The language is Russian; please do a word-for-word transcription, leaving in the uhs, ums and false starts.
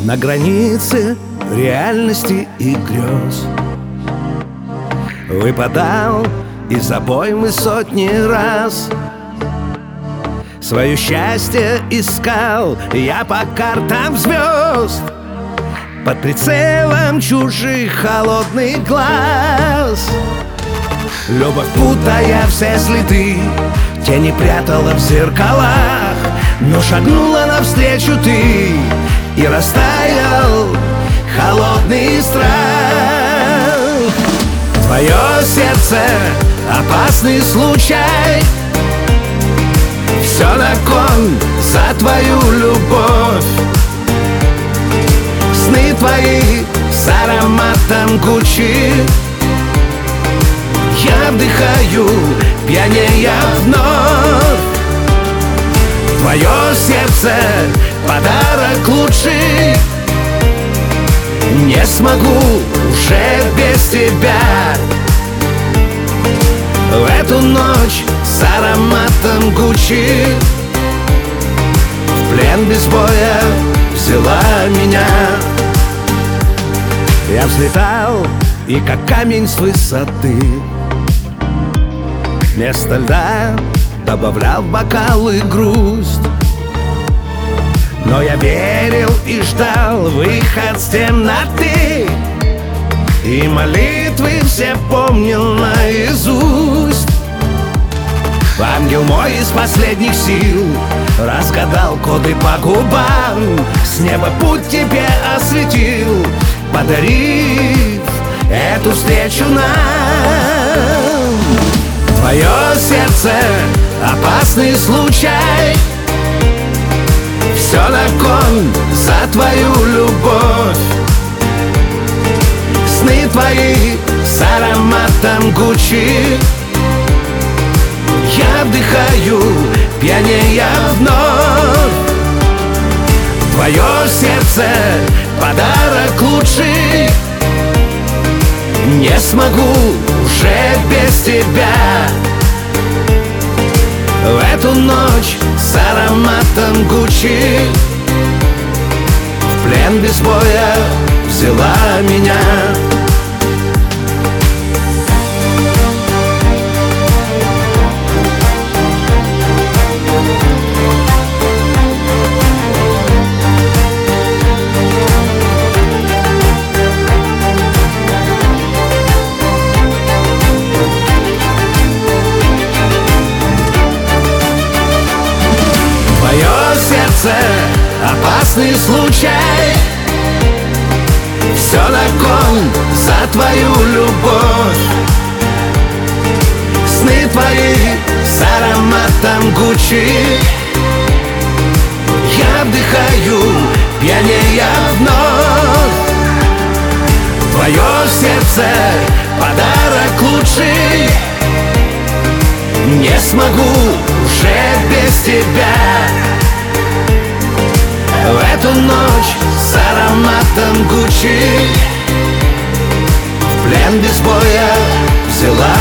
На границе реальности и грез выпадал из обоймы сотни раз. Свое счастье искал я по картам звезд, под прицелом чужих холодных глаз. Любовь, путая все следы, тени прятала в зеркалах, но шагнула навстречу ты, и растаял холодный страх. Твое сердце — опасный случай, все на кон за твою любовь. Сны твои с ароматом Гуччи я вдыхаю, пьянея вновь. Твое сердце — подарок лучший, не смогу уже без тебя. В эту ночь с ароматом Гуччи в плен без боя взяла меня. Я взлетал, и как камень с высоты вместо льда добавлял в бокалы грусть. Но я верил и ждал выход с темноты, и молитвы все помнил наизусть. Ангел мой из последних сил разгадал коды по губам, с неба путь тебе осветил, подарив эту встречу нам. Твое сердце — опасный случай, все на кон за твою любовь. Сны твои с ароматом Гуччи я вдыхаю, пьянея вновь. Твое сердце — подарок лучший, не смогу уже без тебя. В эту ночь с ароматом Гуччи в плен без боя взяла меня. Сердце — опасный случай, все на кон за твою любовь. Сны твои с ароматом Гуччи я вдыхаю, пьянея вновь. Твое сердце — подарок лучший, не смогу уже без тебя. В эту ночь с ароматом Гуччи в плен без боя взяла